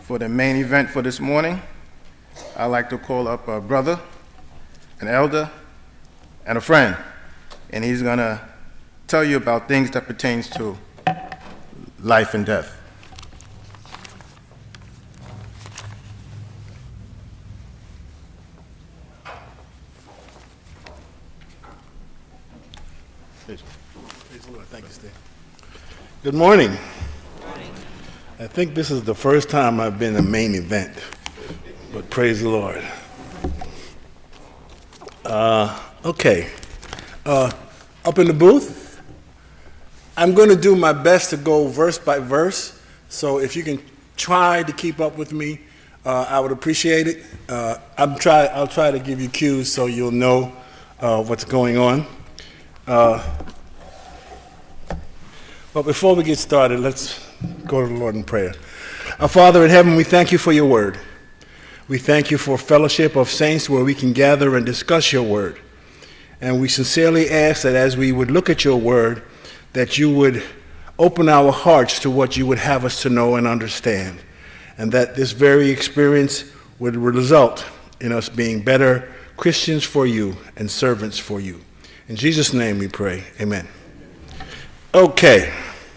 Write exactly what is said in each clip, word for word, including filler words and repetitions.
for the main event for this morning, I'd like to call up a brother, an elder, and a friend. And he's going to tell you about things that pertains to life and death. Thank you, Steve. Good morning. I think this is the first time I've been a main event, but praise the Lord. Uh, okay. Uh, up in the booth, I'm going to do my best to go verse by verse, so if you can try to keep up with me, uh, I would appreciate it. Uh, I'm try, I'll try to give you cues so you'll know uh, what's going on. Uh, but before we get started, let's go to the Lord in prayer. Our Father in heaven, we thank you for your word. We thank you for fellowship of saints where we can gather and discuss your word. And we sincerely ask that as we would look at your word, that you would open our hearts to what you would have us to know and understand. And that this very experience would result in us being better Christians for you and servants for you. In Jesus' name we pray, amen. Okay.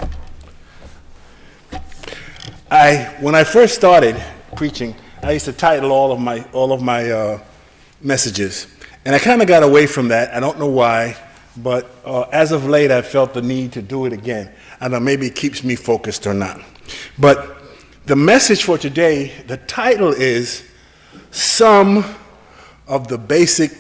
I, when I first started preaching, I used to title all of my, all of my uh, messages. And I kind of got away from that. I don't know why, but uh, as of late, I felt the need to do it again. I don't know, maybe it keeps me focused or not. But the message for today, the title is Some of the Basic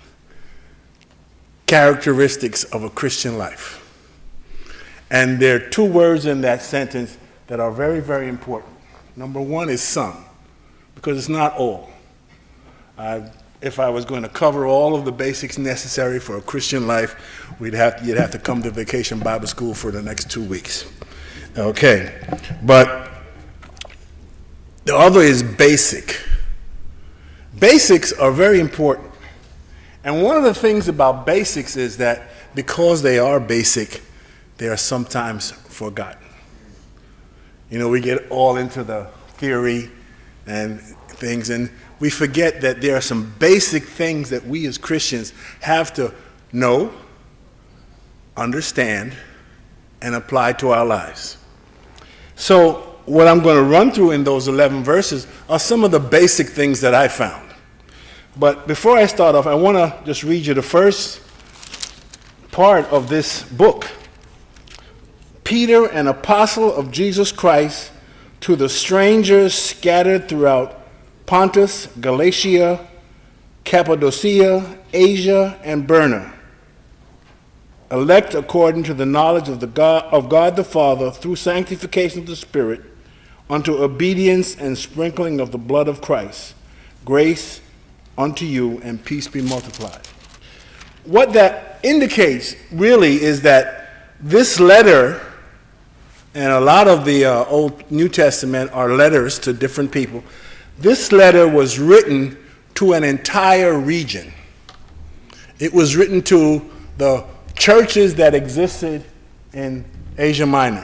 Characteristics of a Christian Life. And there are two words in that sentence that are very, very important. Number one is some, because it's not all. I, if I was going to cover all of the basics necessary for a Christian life, we'd have, you'd have to come to Vacation Bible School for the next two weeks. Okay, but the other is basic. Basics are very important. And one of the things about basics is that because they are basic, they are sometimes forgotten. You know, we get all into the theory and things, and we forget that there are some basic things that we as Christians have to know, understand, and apply to our lives. So what I'm going to run through in those eleven verses are some of the basic things that I found. But before I start off, I want to just read you the first part of this book. Peter, an apostle of Jesus Christ, to the strangers scattered throughout Pontus, Galatia, Cappadocia, Asia, and Burma, elect according to the knowledge of, the God, of God the Father through sanctification of the Spirit, unto obedience and sprinkling of the blood of Christ, grace unto you and peace be multiplied. What that indicates really is that this letter, and a lot of the uh, Old New Testament are letters to different people. This letter was written to an entire region. It was written to the churches that existed in Asia Minor.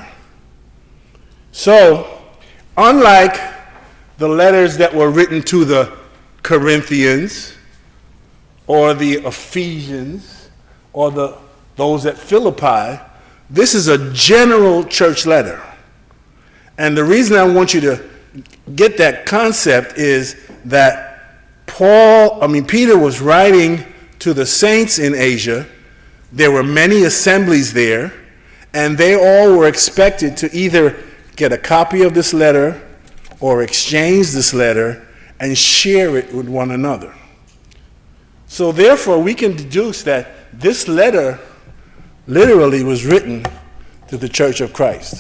So, unlike the letters that were written to the Corinthians or the Ephesians or the those at Philippi, this is a general church letter. And the reason I want you to get that concept is that Paul, I mean, Peter was writing to the saints in Asia. There were many assemblies there, and they all were expected to either get a copy of this letter or exchange this letter and share it with one another. So therefore, we can deduce that this letter literally was written to the Church of Christ.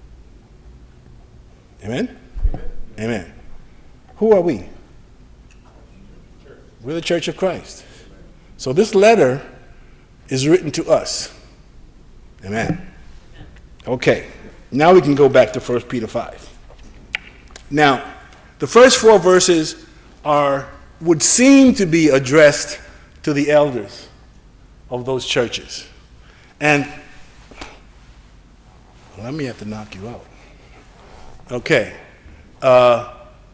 Amen? Amen. Amen. Who are we? Church. We're the Church of Christ. So this letter is written to us. Amen. Okay. Now we can go back to First Peter five. Now, the first four verses are would seem to be addressed to the elders of those churches. And let me have to knock you out. Okay. Uh,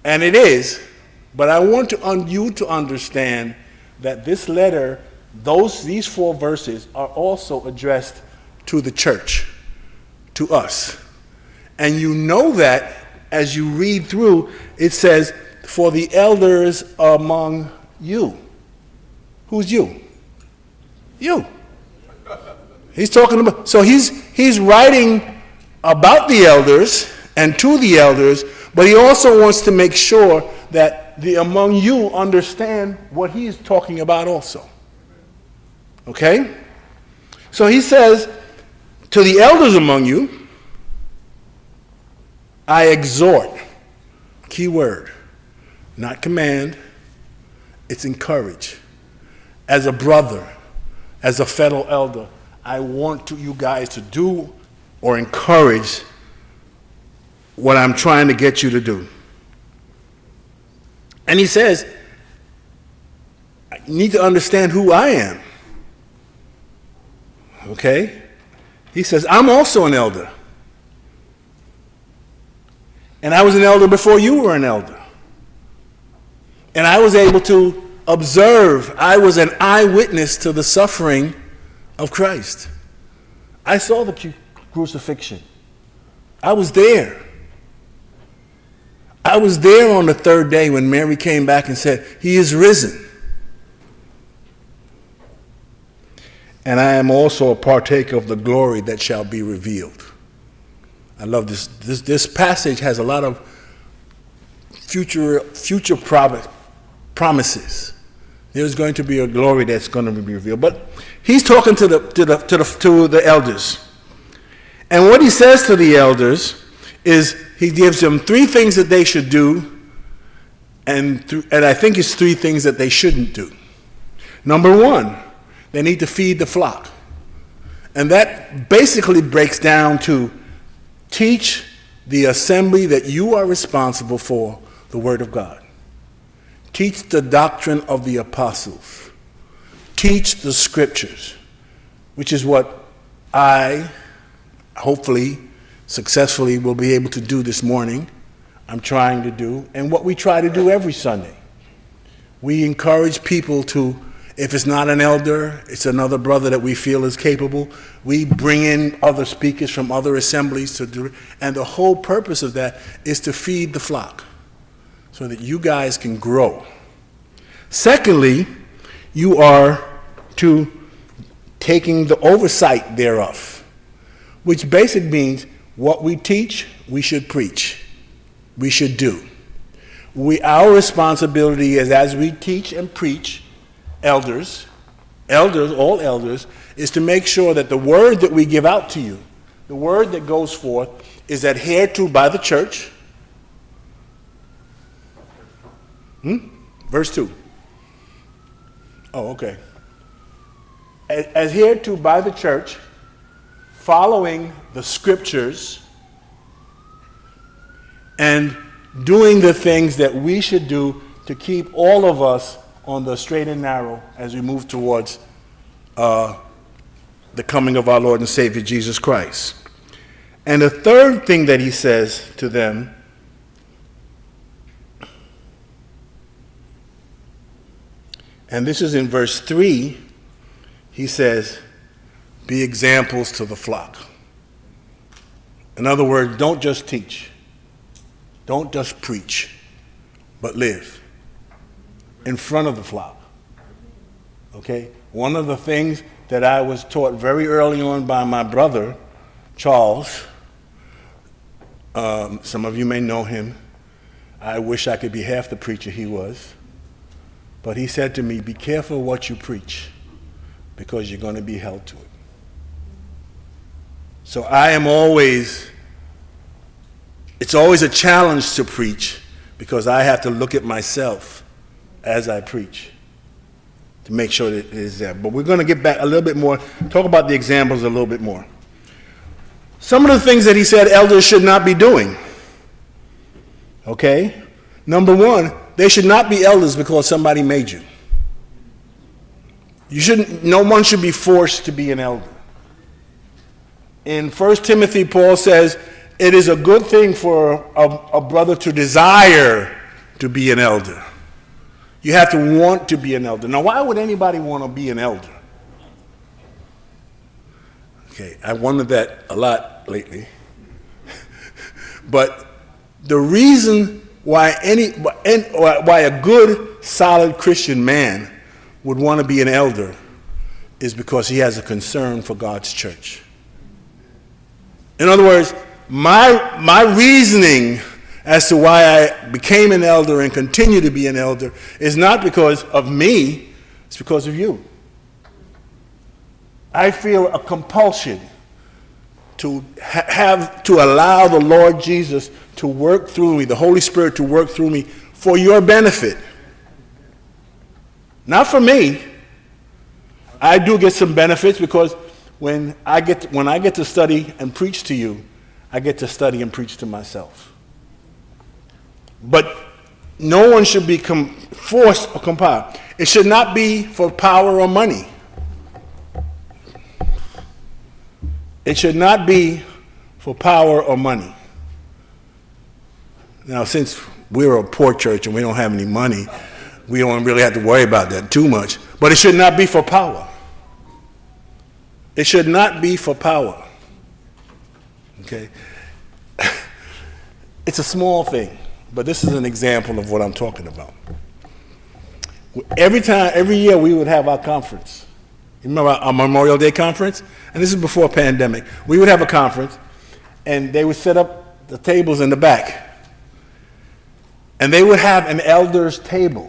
And it is, but I want to un- you to understand that this letter, those these four verses are also addressed to the church, to us. And you know that as you read through, it says, for the elders among you. Who's you? You. He's talking about, so he's he's writing about the elders and to the elders, but he also wants to make sure that the among you understand what he's talking about also. Okay? So he says, to the elders among you, I exhort, key word, not command, it's encourage. As a brother, as a fellow elder, I want to, you guys to do or encourage what I'm trying to get you to do. And he says, you need to understand who I am. Okay? He says, I'm also an elder. And I was an elder before you were an elder. And I was able to observe, I was an eyewitness to the suffering of Christ. I saw the crucifixion. I was there. I was there on the third day when Mary came back and said, he is risen. And I am also a partaker of the glory that shall be revealed. I love this. This, this passage has a lot of future, future promise, promises. There's going to be a glory that's going to be revealed. But he's talking to the, to the, to the, to the elders. And what he says to the elders is he gives them three things that they should do, and, th- and I think it's three things that they shouldn't do. Number one, they need to feed the flock. And that basically breaks down to teach the assembly that you are responsible for the Word of God. Teach the doctrine of the apostles. Teach the scriptures, which is what I, hopefully, successfully will be able to do this morning. I'm trying to do, and what we try to do every Sunday. We encourage people to, if it's not an elder, it's another brother that we feel is capable, we bring in other speakers from other assemblies to do, and the whole purpose of that is to feed the flock so that you guys can grow. Secondly, you are to taking the oversight thereof, which basically means what we teach, we should preach, we should do. We, our responsibility is, as we teach and preach, elders, elders, all elders, is to make sure that the word that we give out to you, the word that goes forth, is adhered to by the church. Hmm? Verse two. Oh, okay. Adhered to by the church, following the scriptures, and doing the things that we should do to keep all of us on the straight and narrow as we move towards uh, the coming of our Lord and Savior Jesus Christ. And the third thing that he says to them, and this is in verse three, he says, be examples to the flock. In other words, don't just teach. Don't just preach, but live in front of the flock. Okay? One of the things that I was taught very early on by my brother, Charles, um, some of you may know him. I wish I could be half the preacher he was. But he said to me, be careful what you preach, because you're going to be held to it. So I am always, it's always a challenge to preach, because I have to look at myself as I preach to make sure that it is there. But we're going to get back a little bit more, talk about the examples a little bit more. Some of the things that he said elders should not be doing. Okay? Number one, they should not be elders because somebody made you. You shouldn't, no one should be forced to be an elder. In First Timothy, Paul says, it is a good thing for a, a brother to desire to be an elder. You have to want to be an elder. Now, why would anybody want to be an elder? Okay, I wondered that a lot lately. But the reason why any why a good, solid Christian man would want to be an elder is because he has a concern for God's church. In other words, my my reasoning as to why I became an elder and continue to be an elder is not because of me, it's because of you. I feel a compulsion to ha- have to allow the Lord Jesus to work through me, the Holy Spirit to work through me for your benefit. Not for me. I do get some benefits because when I get to, when I get to study and preach to you, I get to study and preach to myself. But no one should be com- forced or compelled. It should not be for power or money. It should not be for power or money. Now, since we're a poor church and we don't have any money, we don't really have to worry about that too much. But it should not be for power. It should not be for power. Okay? It's a small thing, but this is an example of what I'm talking about. Every time, every year we would have our conference. You remember our Memorial Day conference? And this is before pandemic. We would have a conference, and they would set up the tables in the back. And they would have an elder's table.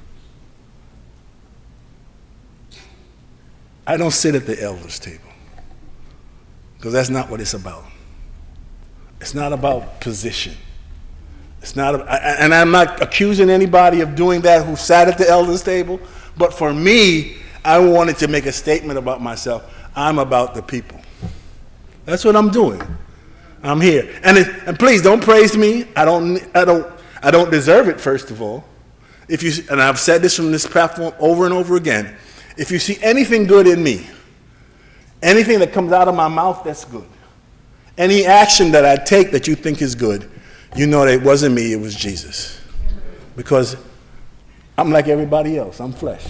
I don't sit at the elder's table, because that's not what it's about. It's not about position. It's not, and I'm not accusing anybody of doing that who sat at the elder's table, but for me, I wanted to make a statement about myself. I'm about the people. That's what I'm doing. I'm here. And, it, and please don't praise me. I don't, I don't, I don't deserve it, first of all. If you, and I've said this from this platform over and over again. If you see anything good in me, anything that comes out of my mouth that's good, any action that I take that you think is good, you know that it wasn't me, it was Jesus. Because I'm like everybody else. I'm flesh.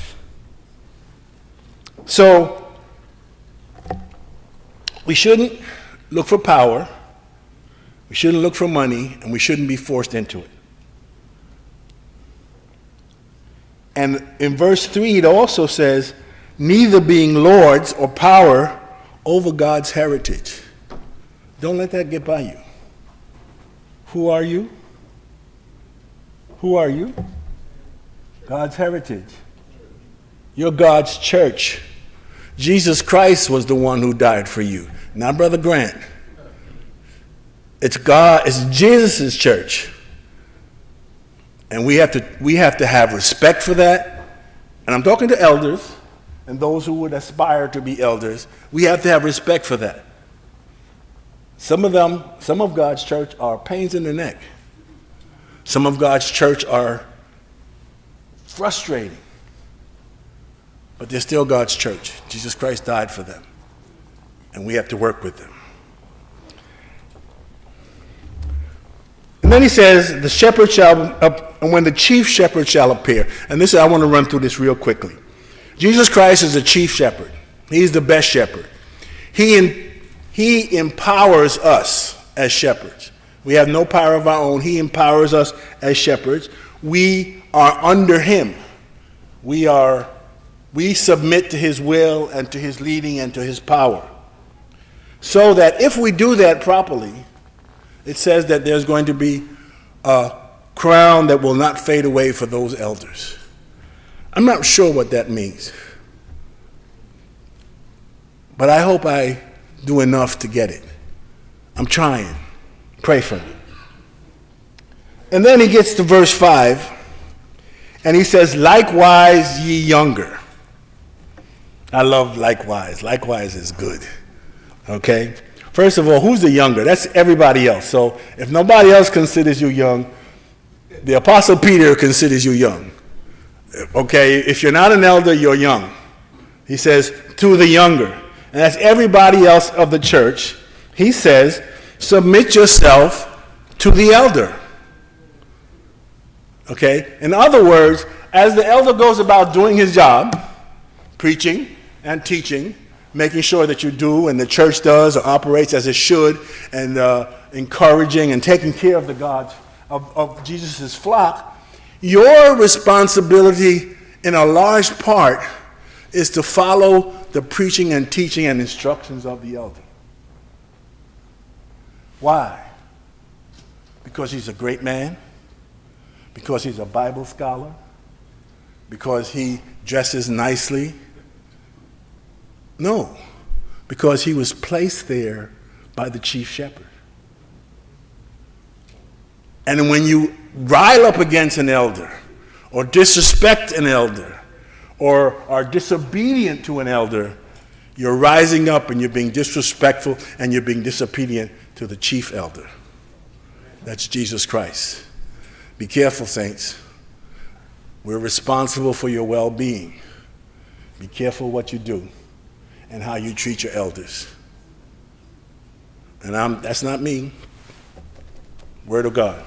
So, we shouldn't look for power, we shouldn't look for money, and we shouldn't be forced into it. And in verse three, it also says, neither being lords or power over God's heritage. Don't let that get by you. Who are you? Who are you? God's heritage. You're God's church. Jesus Christ was the one who died for you, not Brother Grant. It's God, it's Jesus' church. And we have to we have to have respect for that. And I'm talking to elders and those who would aspire to be elders. We have to have respect for that. Some of them, some of God's church are pains in the neck. Some of God's church are frustrating. But they're still God's church. Jesus Christ died for them. And we have to work with them. And then he says, the shepherd shall, uh, and when the chief shepherd shall appear. And this, I want to run through this real quickly. Jesus Christ is the chief shepherd. He's the best shepherd. He, in, he empowers us as shepherds. We have no power of our own. He empowers us as shepherds. We are under him. We are, we submit to his will and to his leading and to his power. So that if we do that properly, it says that there's going to be a crown that will not fade away for those elders. I'm not sure what that means. But I hope I do enough to get it. I'm trying. Pray for me. And then he gets to verse five, and he says, likewise ye younger. I love likewise. Likewise is good. Okay? First of all, who's the younger? That's everybody else. So if nobody else considers you young, the Apostle Peter considers you young. Okay? If you're not an elder, you're young. He says, to the younger. And that's everybody else of the church. He says, submit yourself to the elder. Okay? In other words, as the elder goes about doing his job, preaching and teaching, making sure that you do and the church does or operates as it should, and uh, encouraging and taking care of the gods of, of Jesus' flock, your responsibility in a large part is to follow the preaching and teaching and instructions of the elder. Why? Because he's a great man? Because he's a Bible scholar? Because he dresses nicely? No, because he was placed there by the chief shepherd. And when you rile up against an elder, or disrespect an elder, or are disobedient to an elder, you're rising up and you're being disrespectful and you're being disobedient to the chief elder. That's Jesus Christ. Be careful, saints. We're responsible for your well-being. Be careful what you do and how you treat your elders. And I'm, that's not me. Word of God.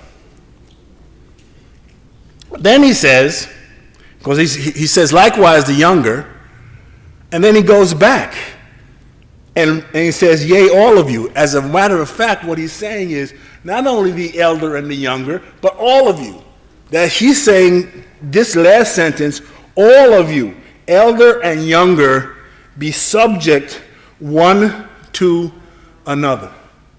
Then he says, because he, he says, likewise the younger, and then he goes back. And, and he says, yea, all of you. As a matter of fact, what he's saying is, not only the elder and the younger, but all of you. That he's saying, this last sentence, all of you, elder and younger, be subject one to another.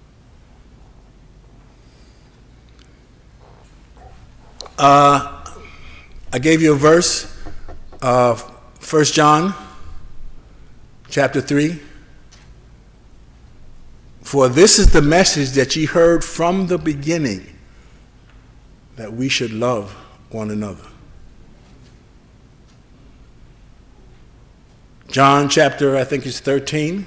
Uh, I gave you a verse, uh, First John, chapter three. For this is the message that ye heard from the beginning, that we should love one another. John chapter, I think it's thirteen.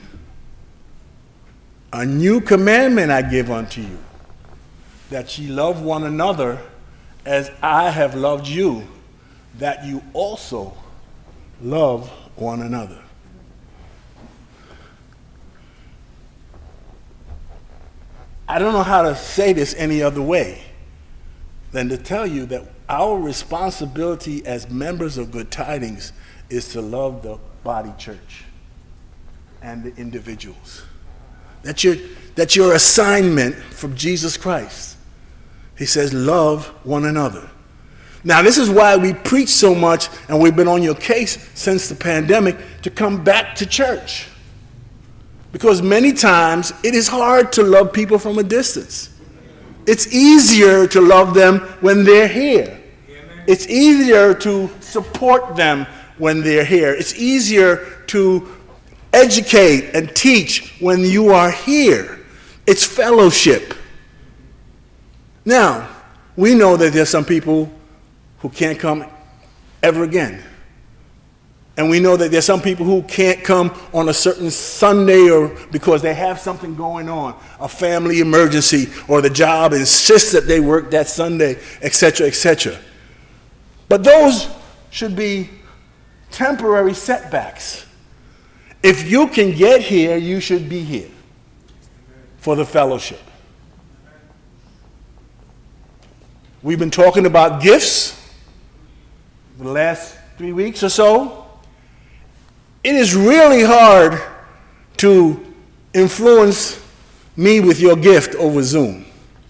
A new commandment I give unto you, that ye love one another as I have loved you, that you also love one another. I don't know how to say this any other way than to tell you that our responsibility as members of Good Tidings is to love the body church and the individuals. That's your, that's your assignment from Jesus Christ. He says, love one another. Now, this is why we preach so much, and we've been on your case since the pandemic, to come back to church. Because many times it is hard to love people from a distance. It's easier to love them when they're here. It's easier to support them when they're here. It's easier to educate and teach when you are here. It's fellowship. Now, we know that there's some people who can't come ever again. And we know that there's some people who can't come on a certain Sunday or because they have something going on, a family emergency, or the job insists that they work that Sunday, et cetera, et cetera. But those should be temporary setbacks. If you can get here, you should be here for the fellowship. We've been talking about gifts the last three weeks or so. It is really hard to influence me with your gift over Zoom.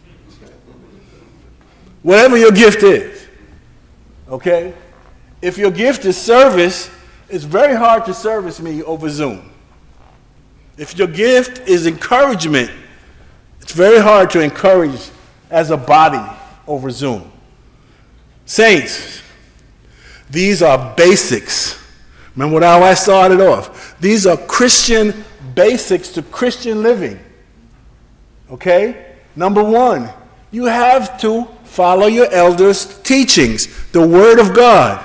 Whatever your gift is, okay? If your gift is service, it's very hard to service me over Zoom. If your gift is encouragement, it's very hard to encourage as a body over Zoom. Saints, these are basics. Remember how I started off? These are Christian basics to Christian living. Okay? Number one, you have to follow your elders' teachings, the Word of God.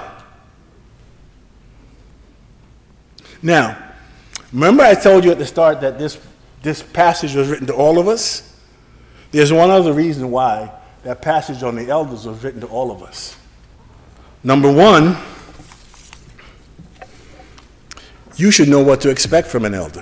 Now, remember I told you at the start that this, this passage was written to all of us? There's one other reason why that passage on the elders was written to all of us. Number one, you should know what to expect from an elder.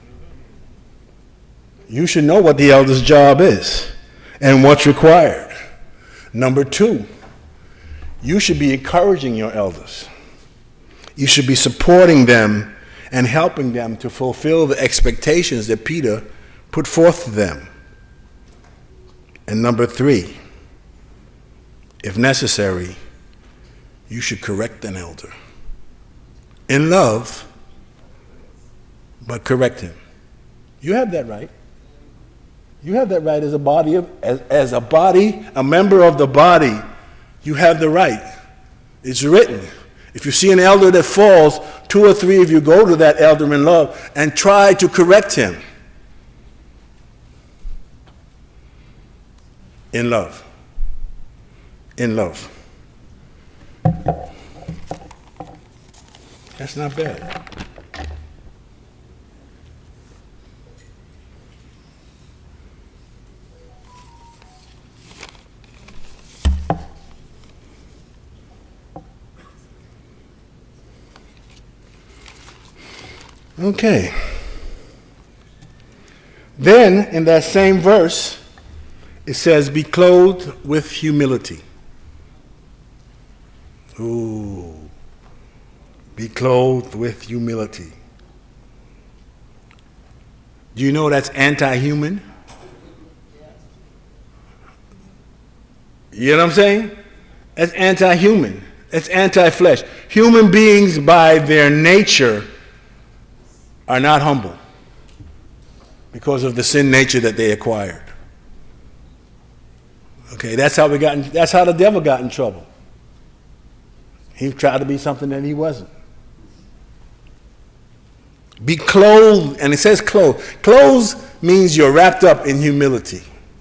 You should know what the elder's job is and what's required. Number two, you should be encouraging your elders. You should be supporting them and helping them to fulfill the expectations that Peter put forth to them. And number three, if necessary, you should correct an elder. In love, but correct him. You have that right. You have that right as a body of, as, as a body, a member of the body. You have the right. It's written. If you see an elder that falls, two or three of you go to that elder in love and try to correct him. In love. In love. That's not bad. Okay. Then, in that same verse, it says, be clothed with humility. Ooh. Be clothed with humility. Do you know that's anti-human? You know what I'm saying? That's anti-human. It's anti-flesh. Human beings, by their nature, are not humble because of the sin nature that they acquired. Okay, that's how we got. In, that's how the devil got in trouble. He tried to be something that he wasn't. Be clothed, and it says clothed. Clothes means you're wrapped up in humility.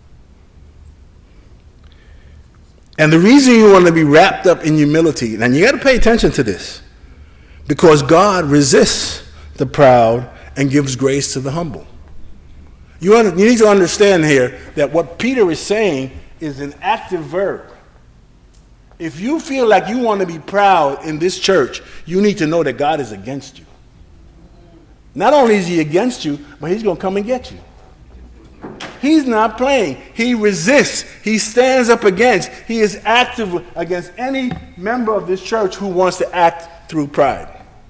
And the reason you want to be wrapped up in humility, and you got to pay attention to this, because God resists the proud and gives grace to the humble. You, under, you need to understand here that what Peter is saying is an active verb. If you feel like you want to be proud in this church, you need to know that God is against you. Not only is he against you, but he's going to come and get you. He's not playing. He resists. He stands up against. He is active against any member of this church who wants to act through pride.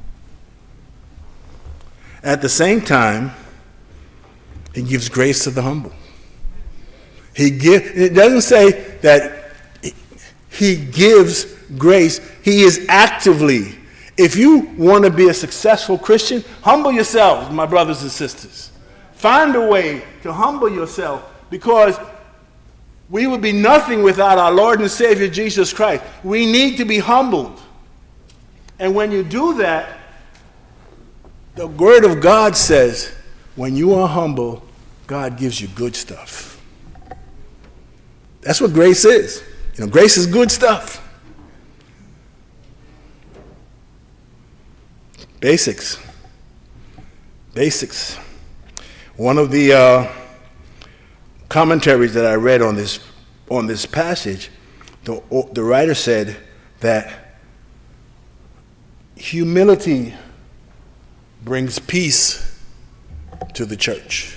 At the same time, he gives grace to the humble. He give, it doesn't say that he gives grace. He is actively. If you want to be a successful Christian, humble yourselves, my brothers and sisters. Find a way to humble yourself, because we would be nothing without our Lord and Savior Jesus Christ. We need to be humbled. And when you do that, the Word of God says, when you are humble, God gives you good stuff. That's what grace is. You know, grace is good stuff. Basics. Basics. One of the uh, commentaries that I read on this on this passage, the, the writer said that humility brings peace to the church.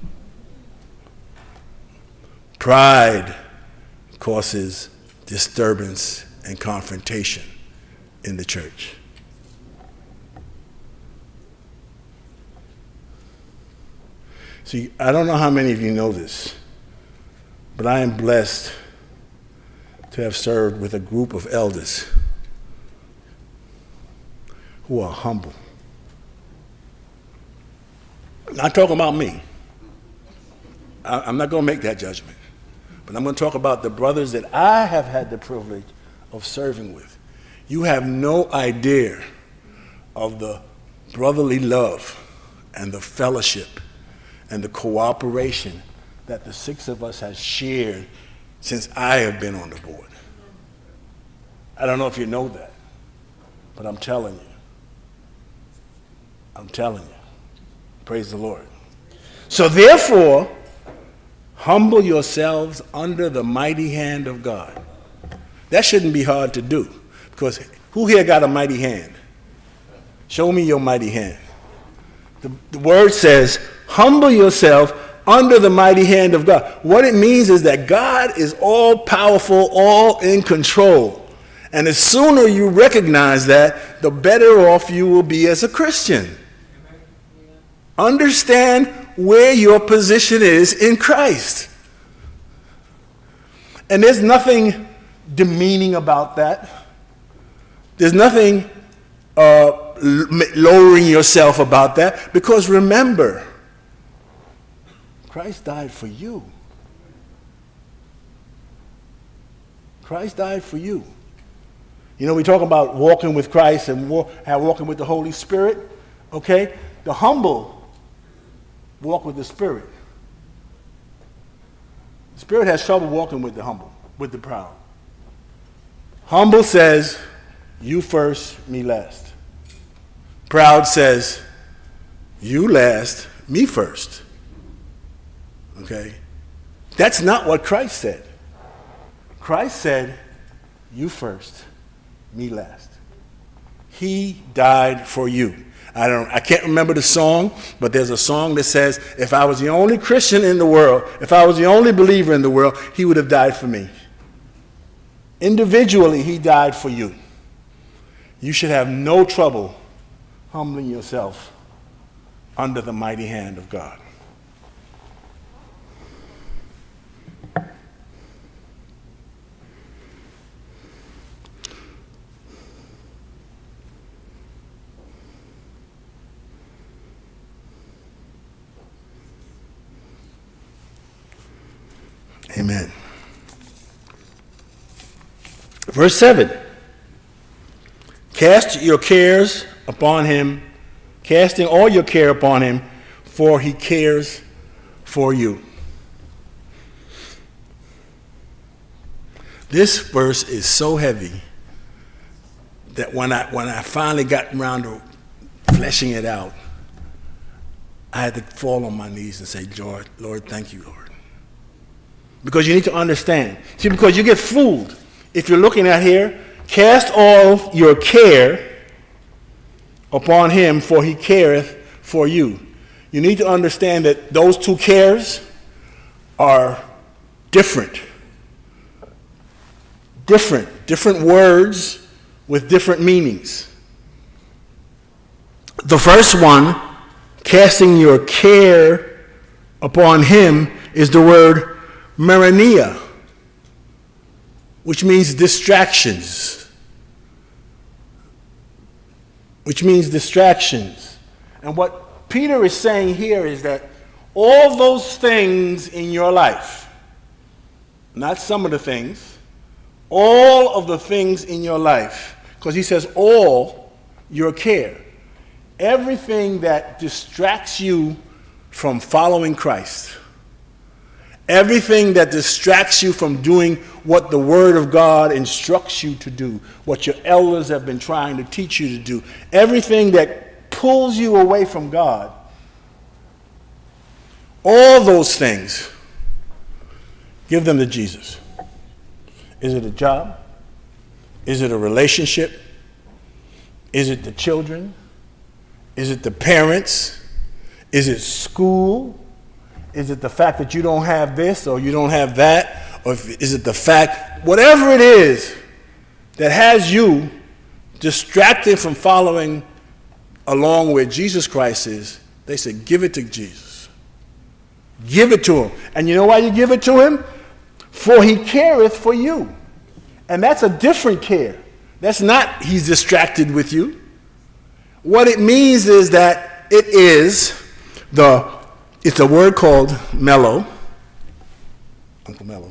Pride causes disturbance and confrontation in the church. See, I don't know how many of you know this, but I am blessed to have served with a group of elders who are humble. I'm not talking about me. I'm not going to make that judgment. But I'm going to talk about the brothers that I have had the privilege of serving with. You have no idea of the brotherly love and the fellowship and the cooperation that the six of us have shared since I have been on the board. I don't know if you know that, but I'm telling you. I'm telling you. Praise the Lord. So therefore, humble yourselves under the mighty hand of God. That shouldn't be hard to do, because who here got a mighty hand? Show me your mighty hand. The, the word says, humble yourself under the mighty hand of God. What it means is that God is all powerful, all in control. And the sooner you recognize that, the better off you will be as a Christian. Understand where your position is in Christ. And there's nothing demeaning about that. There's nothing uh, lowering yourself about that. Because remember, Christ died for you. Christ died for you. You know, we talk about walking with Christ and walk, walking with the Holy Spirit. Okay? The humble walk with the Spirit. The Spirit has trouble walking with the humble, with the proud. Humble says, you first, me last. Proud says, you last, me first. Okay? That's not what Christ said. Christ said, you first, me last. He died for you. I don't I can't remember the song, but there's a song that says, if I was the only Christian in the world, if I was the only believer in the world, he would have died for me. Individually, he died for you. You should have no trouble humbling yourself under the mighty hand of God. Amen. Verse seven. Cast your cares upon him, casting all your care upon him, for he cares for you. This verse is so heavy that when I when I finally got around to fleshing it out, I had to fall on my knees and say, Lord, Lord, thank you, Lord. Because you need to understand. See, because you get fooled. If you're looking at here, cast all your care upon him, for he careth for you. You need to understand that those two cares are different. Different. Different words with different meanings. The first one, casting your care upon him, is the word Marania, which means distractions. Which means distractions. And what Peter is saying here is that all those things in your life, not some of the things, all of the things in your life, because he says all your care, everything that distracts you from following Christ, everything that distracts you from doing what the Word of God instructs you to do, what your elders have been trying to teach you to do, everything that pulls you away from God, all those things, give them to Jesus. Is it a job? Is it a relationship? Is it the children? Is it the parents? Is it school? Is it the fact that you don't have this or you don't have that? Or if, is it the fact, whatever it is that has you distracted from following along where Jesus Christ is, they say, give it to Jesus. Give it to him. And you know why you give it to him? For he careth for you. And that's a different care. That's not he's distracted with you. What it means is that it is the, it's a word called mellow. Uncle Mellow.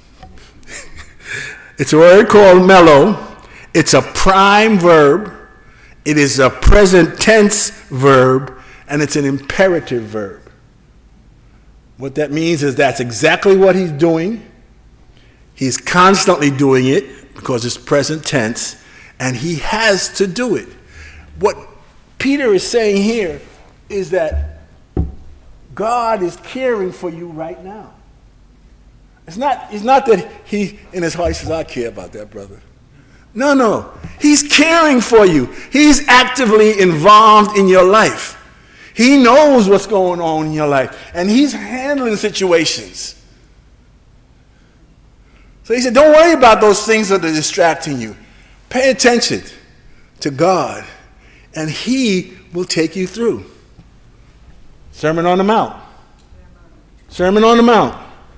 It's a word called mellow. It's a prime verb. It is a present tense verb, and it's an imperative verb. What that means is that's exactly what he's doing. He's constantly doing it because it's present tense, and he has to do it. What Peter is saying here is that God is caring for you right now. It's not, it's not that he, in his heart, he says, I care about that, brother. No, no. He's caring for you. He's actively involved in your life. He knows what's going on in your life, and he's handling situations. So he said, don't worry about those things that are distracting you. Pay attention to God, and he will take you through. Sermon on the Mount. Sermon on the Mount.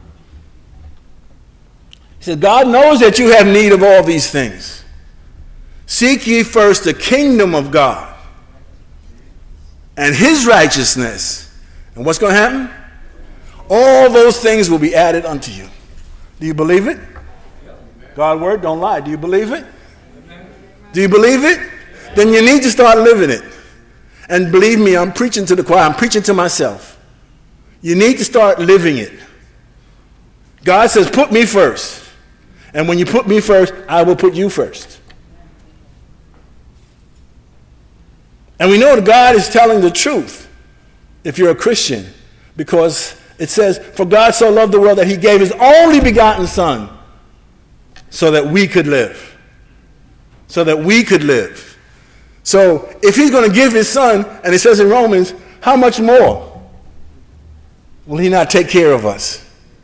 He said, God knows that you have need of all these things. Seek ye first the kingdom of God and his righteousness. And what's going to happen? All those things will be added unto you. Do you believe it? God's word don't lie. Do you believe it? Do you believe it? Then you need to start living it. And believe me, I'm preaching to the choir. I'm preaching to myself. You need to start living it. God says, put me first. And when you put me first, I will put you first. And we know that God is telling the truth if you're a Christian, because it says, for God so loved the world that he gave his only begotten Son so that we could live. So that we could live. So if he's going to give his Son, and it says in Romans, how much more will he not take care of us?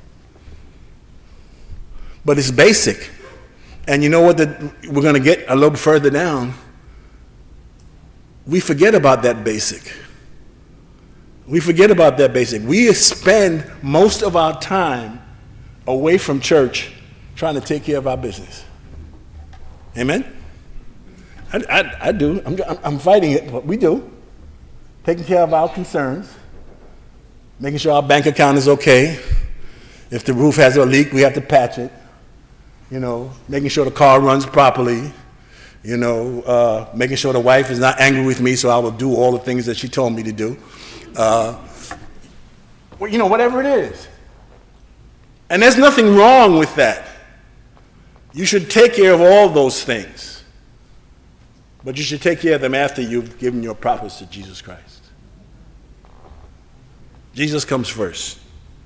But it's basic. And you know what the, we're going to get a little further down. We forget about that basic. We forget about that basic. We spend most of our time away from church trying to take care of our business. Amen? I, I, I do. I'm, I'm fighting it, but we do. Taking care of our concerns. Making sure our bank account is okay. If the roof has a leak, we have to patch it. You know, making sure the car runs properly. You know, uh, making sure the wife is not angry with me, so I will do all the things that she told me to do. Uh, well, you know, whatever it is. And there's nothing wrong with that. You should take care of all those things. But you should take care of them after you've given your promise to Jesus Christ. Jesus comes first.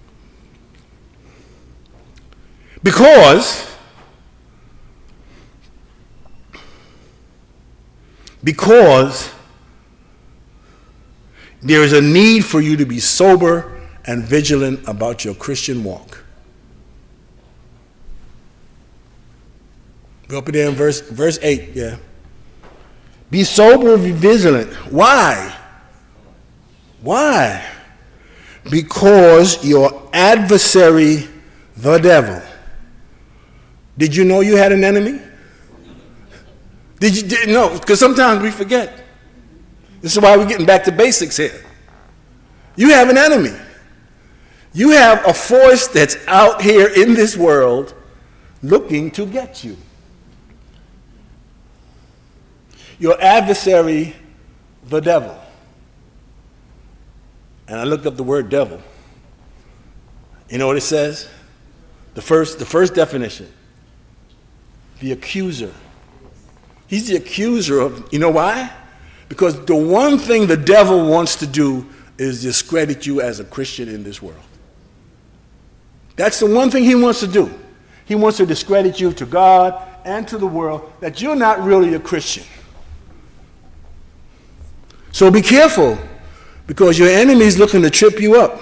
Because Because there is a need for you to be sober and vigilant about your Christian walk. Go up there in verse, verse eight, yeah. Be sober and be vigilant. Why? Why? Because your adversary, the devil. Did you know you had an enemy? Did you did, no? Because sometimes we forget. This is why we're getting back to basics here. You have an enemy. You have a force that's out here in this world looking to get you. Your adversary, the devil. And I looked up the word devil. You know what it says? The first, the first definition. The accuser. He's the accuser of, you know why? Because the one thing the devil wants to do is discredit you as a Christian in this world. That's the one thing he wants to do. He wants to discredit you to God and to the world, that you're not really a Christian. So be careful, because your enemy is looking to trip you up.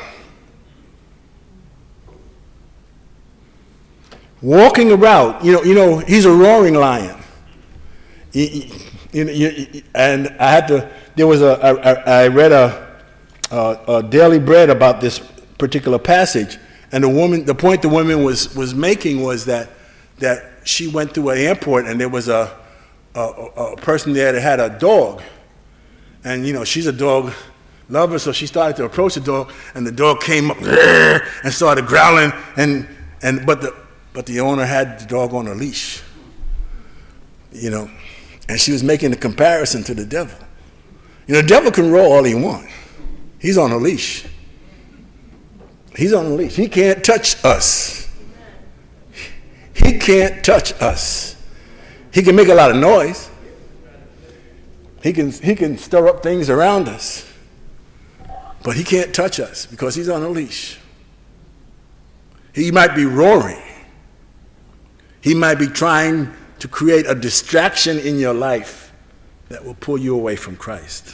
Walking around, you know, you know, he's a roaring lion. He, he, you, you, and I had to, there was a, I, I read a, a, a Daily Bread about this particular passage, and the woman, the point the woman was, was making was that, that she went through an airport, and there was a, a, a person there that had a dog, and you know, she's a dog lover, so she started to approach the dog, and the dog came up and started growling, and, and but the, but the owner had the dog on a leash, you know. And she was making a comparison to the devil. You know, the devil can roar all he wants. He's on a leash. He's on a leash. He can't touch us. He can't touch us. He can make a lot of noise. He can, he can stir up things around us. But he can't touch us because he's on a leash. He might be roaring. He might be trying to create a distraction in your life that will pull you away from Christ.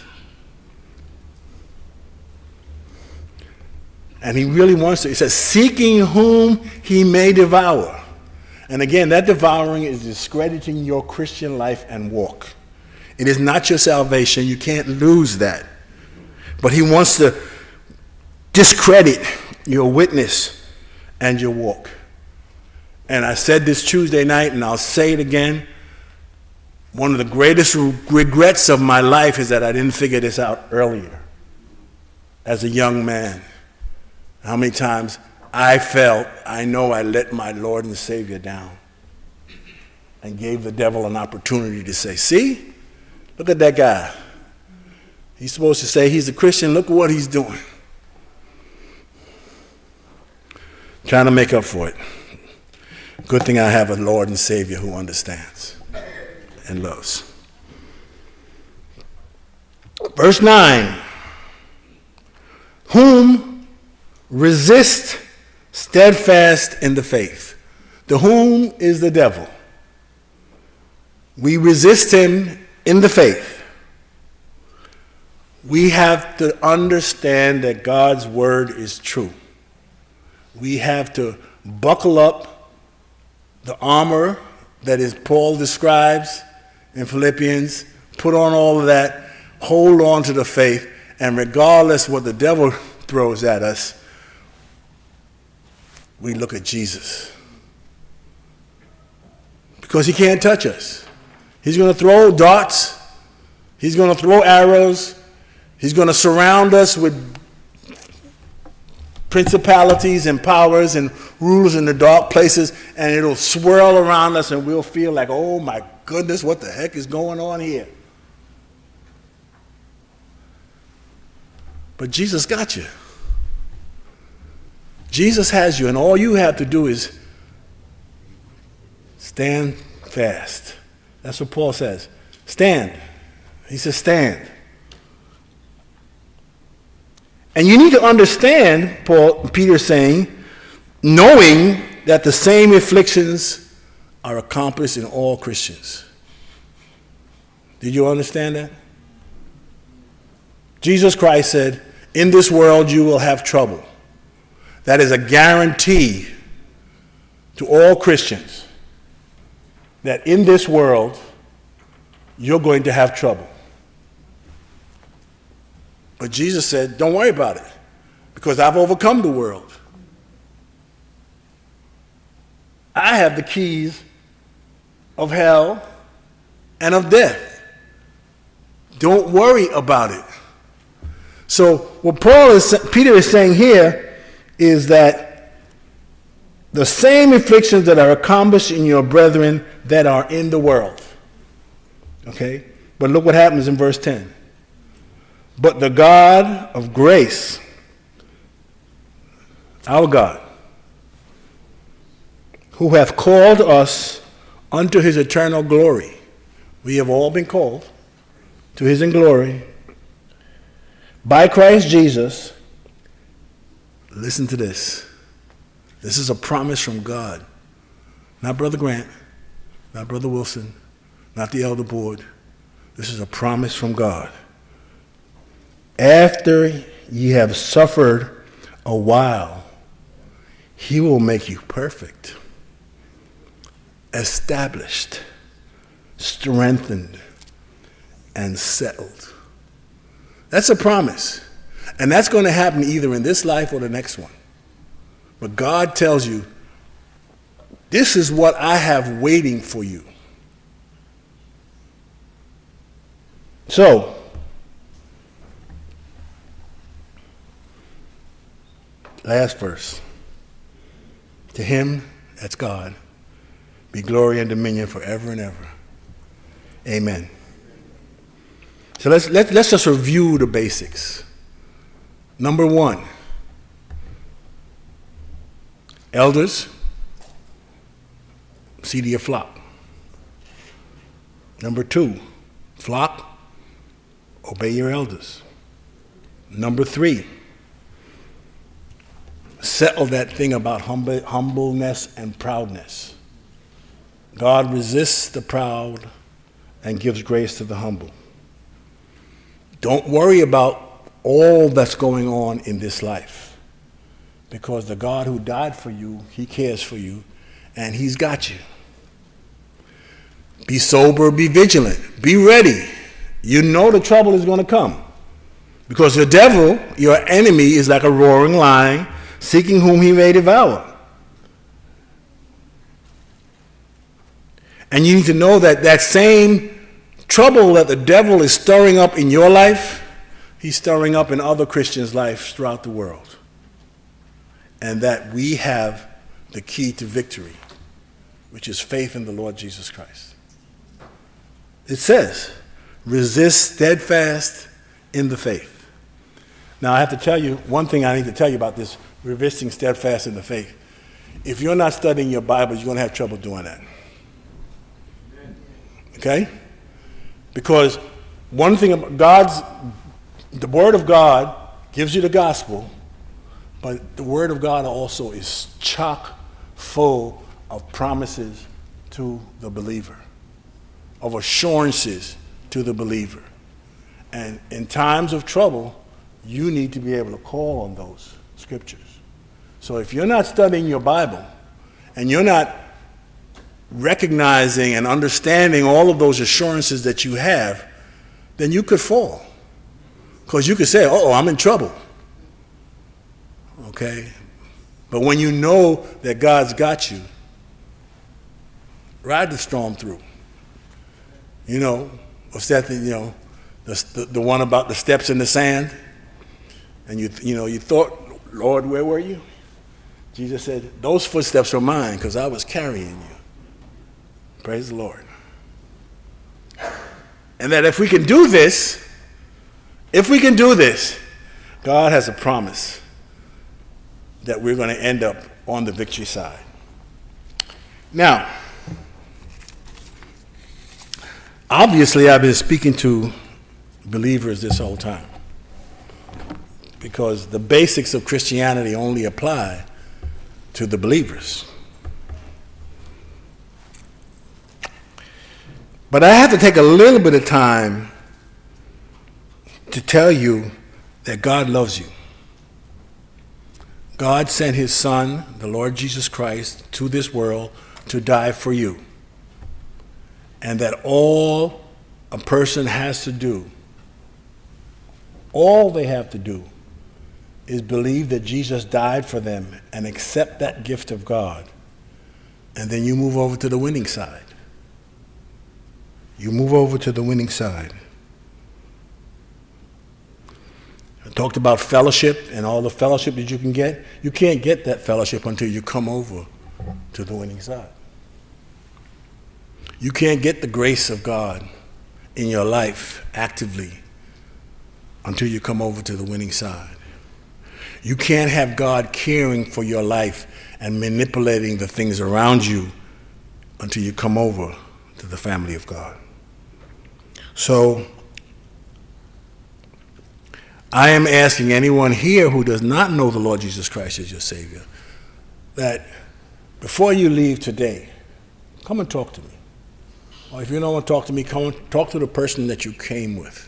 And he really wants to. He says, seeking whom he may devour. And again, that devouring is discrediting your Christian life and walk. It is not your salvation. You can't lose that. But he wants to discredit your witness and your walk. And I said this Tuesday night, and I'll say it again. One of the greatest regrets of my life is that I didn't figure this out earlier as a young man. How many times I felt, I know I let my Lord and Savior down and gave the devil an opportunity to say, see, look at that guy. He's supposed to say he's a Christian. Look at what he's doing. Trying to make up for it. Good thing I have a Lord and Savior who understands and loves. Verse nine. Whom resist steadfast in the faith. The whom is the devil. We resist him in the faith. We have to understand that God's word is true. We have to buckle up the armor that is Paul describes in Philippians, put on all of that, hold on to the faith, and regardless what the devil throws at us, we look at Jesus. Because he can't touch us. He's going to throw darts. He's going to throw arrows. He's going to surround us with principalities and powers and rulers in the dark places, and it'll swirl around us, and we'll feel like, oh my goodness, what the heck is going on here? But Jesus got you. Jesus has you, and all you have to do is stand fast. That's what Paul says. Stand. He says stand. And you need to understand, Paul, Peter is saying, knowing that the same afflictions are accomplished in all Christians. Did you understand that? Jesus Christ said, in this world you will have trouble. That is a guarantee to all Christians that in this world you're going to have trouble. But Jesus said, don't worry about it, because I've overcome the world. I have the keys of hell and of death. Don't worry about it. So what Paul is, Peter is saying here is that the same afflictions that are accomplished in your brethren that are in the world. Okay? But look what happens in verse ten. But the God of grace, our God, who hath called us unto his eternal glory. We have all been called to his in glory by Christ Jesus. Listen to this. This is a promise from God. Not Brother Grant, not Brother Wilson, not the elder board. This is a promise from God. After ye have suffered a while, he will make you perfect, established, strengthened, and settled. That's a promise. And that's going to happen either in this life or the next one. But God tells you, this is what I have waiting for you. So, last verse. To him, that's God, be glory and dominion forever and ever. Amen. So let's, let, let's just review the basics. Number one, elders, see to your flock. Number two, flock, obey your elders. Number three, settle that thing about humble, humbleness and proudness. God resists the proud and gives grace to the humble. Don't worry about all that's going on in this life, because the God who died for you, he cares for you, and he's got you. Be sober, be vigilant, be ready. You know the trouble is going to come. Because the devil, your enemy, is like a roaring lion, seeking whom he may devour. And you need to know that that same trouble that the devil is stirring up in your life, he's stirring up in other Christians' lives throughout the world. And that we have the key to victory, which is faith in the Lord Jesus Christ. It says, resist steadfast in the faith. Now I have to tell you, one thing I need to tell you about this, resisting steadfast in the faith. If you're not studying your Bible, you're going to have trouble doing that. Okay? Because one thing about God's, the Word of God gives you the gospel, but the Word of God also is chock full of promises to the believer, of assurances to the believer. And in times of trouble, you need to be able to call on those scriptures. So if you're not studying your Bible, and you're not recognizing and understanding all of those assurances that you have, then you could fall. Because you could say, oh, I'm in trouble. Okay? But when you know that God's got you, ride the storm through. You know, what's that thing, you know, the, the, the one about the steps in the sand? And you, you know, you thought, Lord, where were you? Jesus said, those footsteps are mine because I was carrying you. Praise the Lord. And that if we can do this, if we can do this, God has a promise that we're going to end up on the victory side. Now, obviously I've been speaking to believers this whole time because the basics of Christianity only apply to the believers. But I have to take a little bit of time to tell you that God loves you. God sent his Son, the Lord Jesus Christ, to this world to die for you. And that all a person has to do, all they have to do, is believe that Jesus died for them and accept that gift of God. And then you move over to the winning side. You move over to the winning side. I talked about fellowship and all the fellowship that you can get. You can't get that fellowship until you come over to the winning side. You can't get the grace of God in your life actively until you come over to the winning side. You can't have God caring for your life and manipulating the things around you until you come over to the family of God. So, I am asking anyone here who does not know the Lord Jesus Christ as your Savior, that before you leave today, come and talk to me. Or if you don't want to talk to me, come and talk to the person that you came with,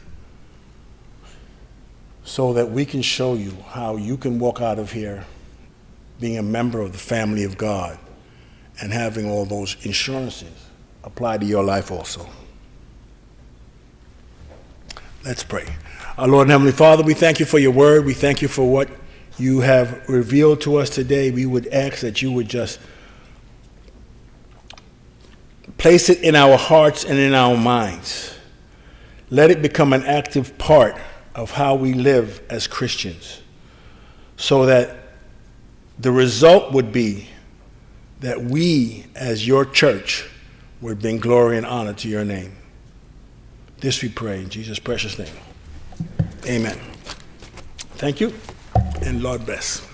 so that we can show you how you can walk out of here being a member of the family of God and having all those insurances apply to your life also. Let's pray. Our Lord and Heavenly Father, we thank you for your word. We thank you for what you have revealed to us today. We would ask that you would just place it in our hearts and in our minds. Let it become an active part of how we live as Christians, so that the result would be that we, as your church, would bring glory and honor to your name. This we pray in Jesus' precious name. Amen. Thank you, and Lord bless.